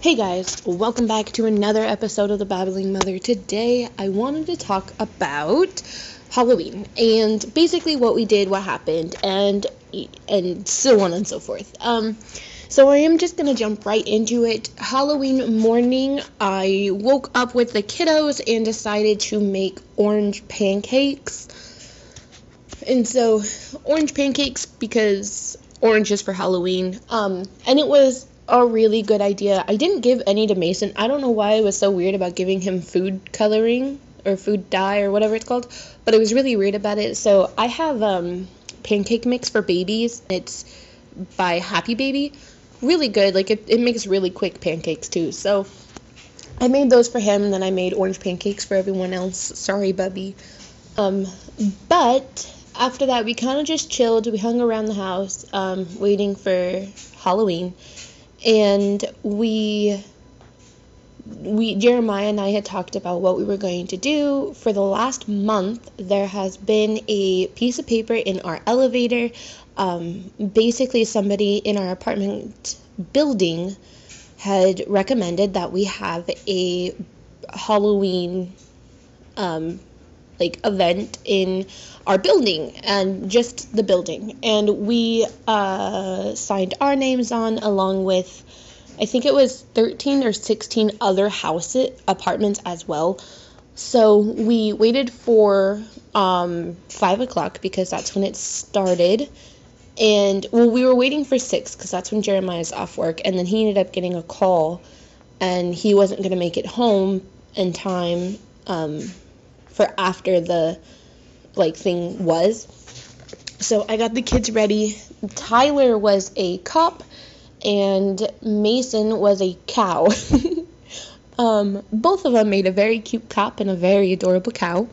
Hey guys, welcome back to another episode of the Babbling Mother. Today I wanted to talk about Halloween and basically what we did, what happened, and so on and so forth. So I am just gonna jump right into it. Halloween morning, I woke up with the kiddos and decided to make orange pancakes. And so orange pancakes because orange is for Halloween. And it was a really good idea. I didn't give any to Mason. I don't know why I was so weird about giving him food coloring or food dye or whatever it's called, but I was really weird about it. So I have pancake mix for babies. It's by Happy Baby. Really good. Like it makes really quick pancakes too. So I made those for him, and then I made orange pancakes for everyone else. Sorry, Bubby. But after that, we kind of just chilled. We hung around the house, waiting for Halloween. And Jeremiah and I had talked about what we were going to do. For the last month, there has been a piece of paper in our elevator. Basically, somebody in our apartment building had recommended that we have a Halloween event in our building, and just the building, and we signed our names on, along with I think it was 13 or 16 other apartments as well. So we waited for 5 o'clock because that's when it started, and we were waiting for 6 because that's when Jeremiah's off work, and then he ended up getting a call and he wasn't going to make it home in time for after the thing was. So I got the kids ready. Tyler was a cop and Mason was a cow. Both of them made a very cute cop and a very adorable cow.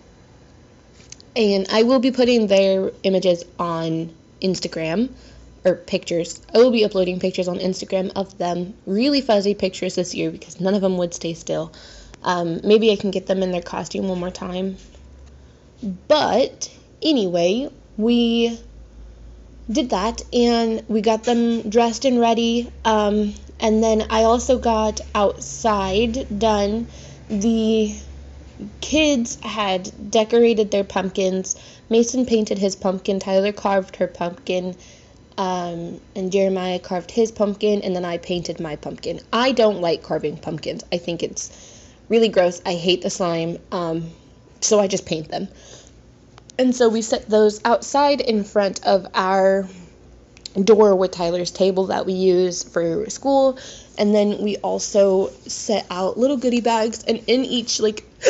And I will be putting their images on Instagram, or pictures. I will be uploading pictures on Instagram of them. Really fuzzy pictures this year because none of them would stay still. Maybe I can get them in their costume one more time. But anyway, we did that and we got them dressed and ready. And then I also got outside done. The kids had decorated their pumpkins. Mason painted his pumpkin, Tyler carved her pumpkin, and Jeremiah carved his pumpkin, and then I painted my pumpkin. I don't like carving pumpkins. I think it's really gross. I hate the slime, so I just paint them. And so we set those outside in front of our door with Tyler's table that we use for school. And then we also set out little goodie bags, and in each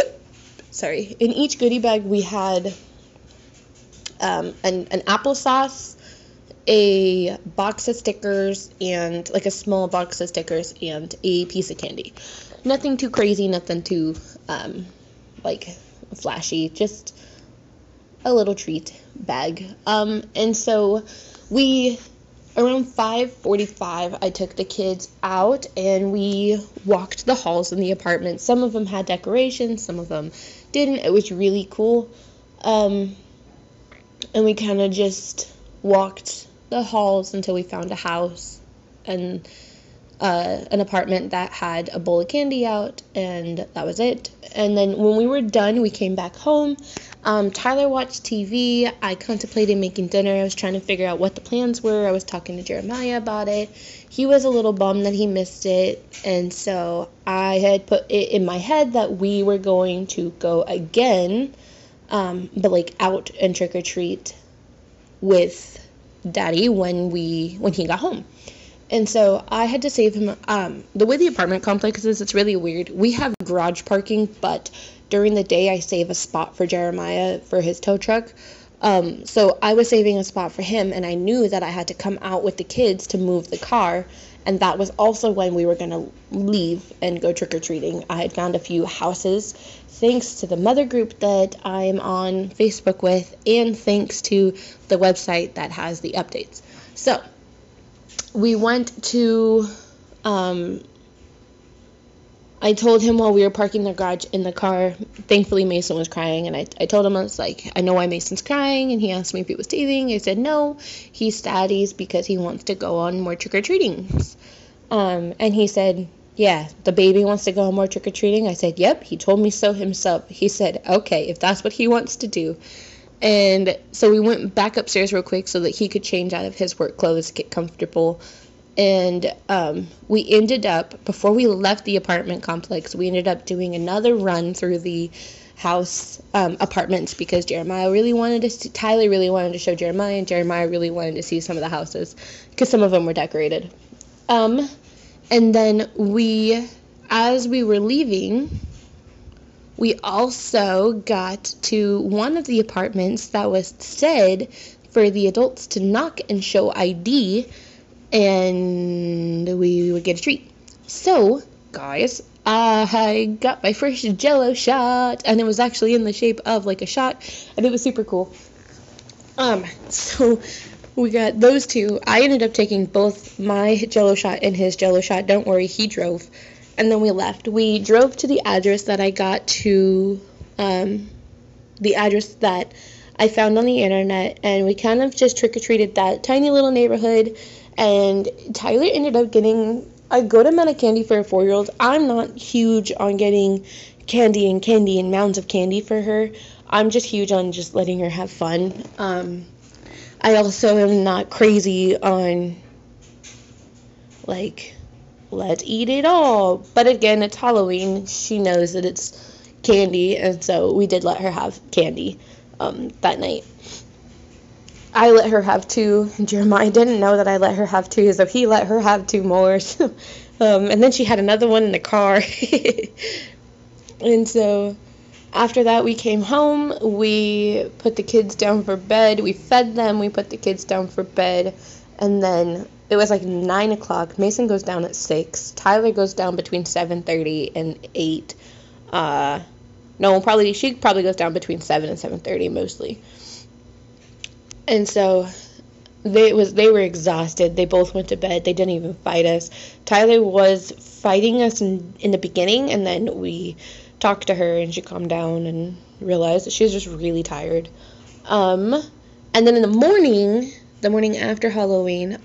goodie bag we had an applesauce, a box of stickers, and a small box of stickers, and a piece of candy. Nothing too crazy, nothing too flashy, just a little treat bag. And so around 5:45, I took the kids out and we walked the halls in the apartment. Some of them had decorations, some of them didn't. It was really cool. And we kind of just walked the halls until we found a house and an apartment that had a bowl of candy out, and that was it. And then when we were done, we came back home. Tyler watched TV. I contemplated making dinner. I was trying to figure out what the plans were. I was talking to Jeremiah about it. He was a little bummed that he missed it, and so I had put it in my head that we were going to go again, but out and trick or treat with Daddy when he got home. And so I had to save him. The way the apartment complex is, it's really weird. We have garage parking, but during the day I save a spot for Jeremiah for his tow truck. So I was saving a spot for him, and I knew that I had to come out with the kids to move the car. And that was also when we were going to leave and go trick-or-treating. I had found a few houses, thanks to the mother group that I'm on Facebook with, and thanks to the website that has the updates. So we went to, I told him while we were parking the garage in the car, thankfully Mason was crying, and I told him, I was like, I know why Mason's crying, and he asked me if he was teething. I said no, he's sad because he wants to go on more trick-or-treatings. And he said, yeah, the baby wants to go more trick-or-treating. I said, yep, he told me so himself. He said, okay, if that's what he wants to do. And so we went back upstairs real quick so that he could change out of his work clothes, get comfortable. And we ended up, before we left the apartment complex, we ended up doing another run through the house apartments because Tyler really wanted to show Jeremiah, and Jeremiah really wanted to see some of the houses because some of them were decorated. And then as we were leaving, we also got to one of the apartments that was said for the adults to knock and show ID, and we would get a treat. So, guys, I got my first Jell-O shot, and it was actually in the shape of like a shot, and it was super cool. So we got those two. I ended up taking both my Jell-O shot and his Jell-O shot. Don't worry, he drove. And then we left. We drove to the address that I got to, the address that I found on the internet, and we kind of just trick-or-treated that tiny little neighborhood, and Tyler ended up getting a good amount of candy for a 4-year-old. I'm not huge on getting candy and mounds of candy for her. I'm just huge on just letting her have fun. I also am not crazy on, like, let's eat it all. But again, it's Halloween. She knows that it's candy, and so we did let her have candy that night. I let her have 2. Jeremiah didn't know that I let her have 2, so he let her have 2 more. And then she had another one in the car. And so after that, we came home. We put the kids down for bed. We fed them. We put the kids down for bed. And then it was like 9 o'clock. Mason goes down at 6. Tyler goes down between 7:30 and 8. She probably goes down between 7 and 7:30 mostly. And so they were exhausted. They both went to bed. They didn't even fight us. Tyler was fighting us in the beginning, and then we talked to her, and she calmed down and realized that she was just really tired. And then in the morning after Halloween,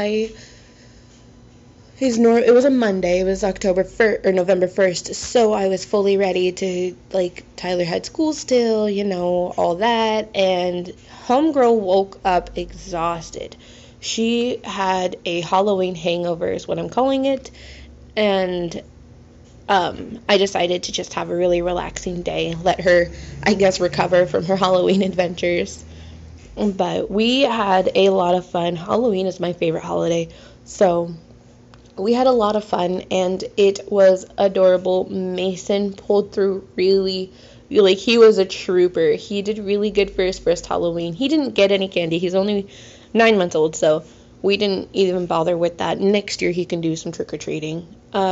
it was a Monday. It was November 1st. So I was fully ready to, like, Tyler had school still, all that. And homegirl woke up exhausted. She had a Halloween hangover is what I'm calling it. And I decided to just have a really relaxing day. Let her, I guess, recover from her Halloween adventures. But we had a lot of fun. Halloween is my favorite holiday. So we had a lot of fun, and it was adorable. Mason pulled through really, he was a trooper. He did really good for his first Halloween. He didn't get any candy. He's only 9 months old, so we didn't even bother with that. Next year he can do some trick-or-treating.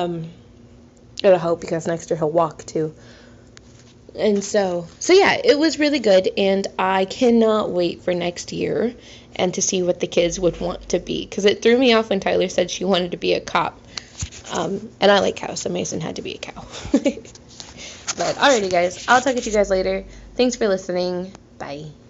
I hope, because next year he'll walk too. And so yeah, it was really good, and I cannot wait for next year and to see what the kids would want to be, because it threw me off when Tyler said she wanted to be a cop. And I like cows, so Mason had to be a cow. But alrighty, guys, I'll talk to you guys later. Thanks for listening. Bye.